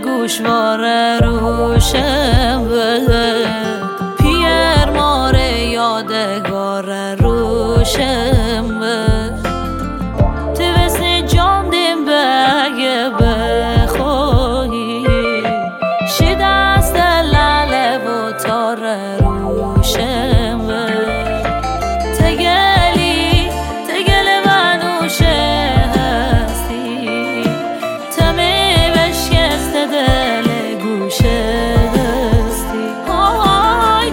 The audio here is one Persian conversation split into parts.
گوشواره روشم پیر ماره یادگار روشم تو وسط جان دیم بگه بخواهی شی دست لاله و تار روشم تگلی منوشه هستی تمی بشکست دل گوشه هستی آی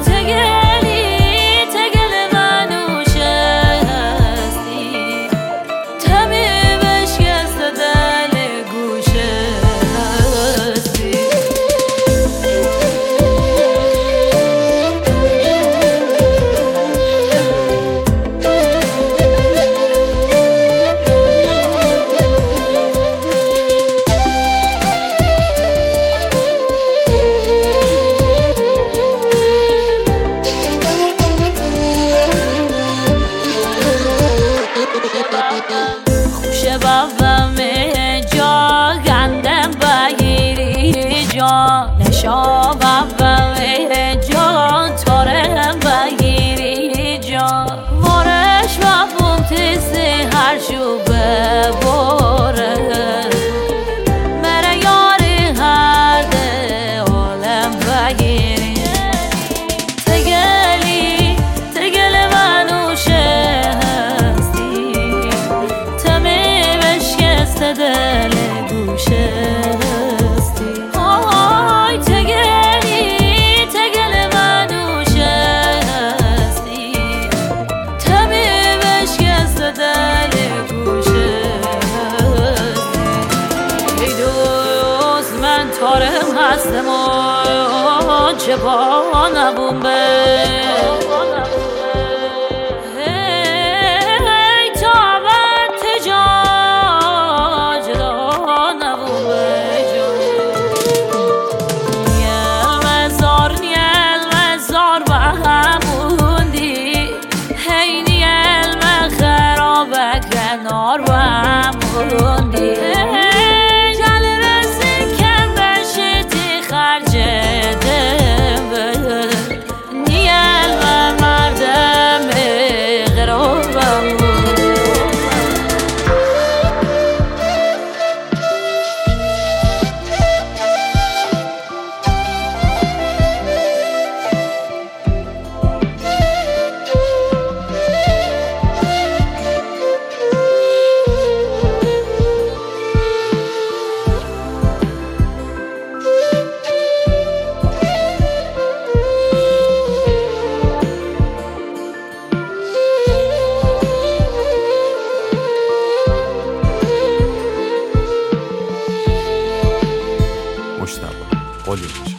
تگل منوشه هستی تمی بشکست دل گوشه هستی خوشه بابم جا گندم بگیری جا نشا بابم جا تارم بگیری جا مارش بابم تیزی هر شو بباره مره یاری هر ده عالم بگیری تگل منوشه دل گوشه هستی آی تگل منوشه هستی تمی بشکست دل گوشه هستی ای دوست من تارم هستم و چه با نبون به کنار و هم خوندی جل رسی کم بشیتی خرج دم نیل و مردم غرابم مجتبی قلی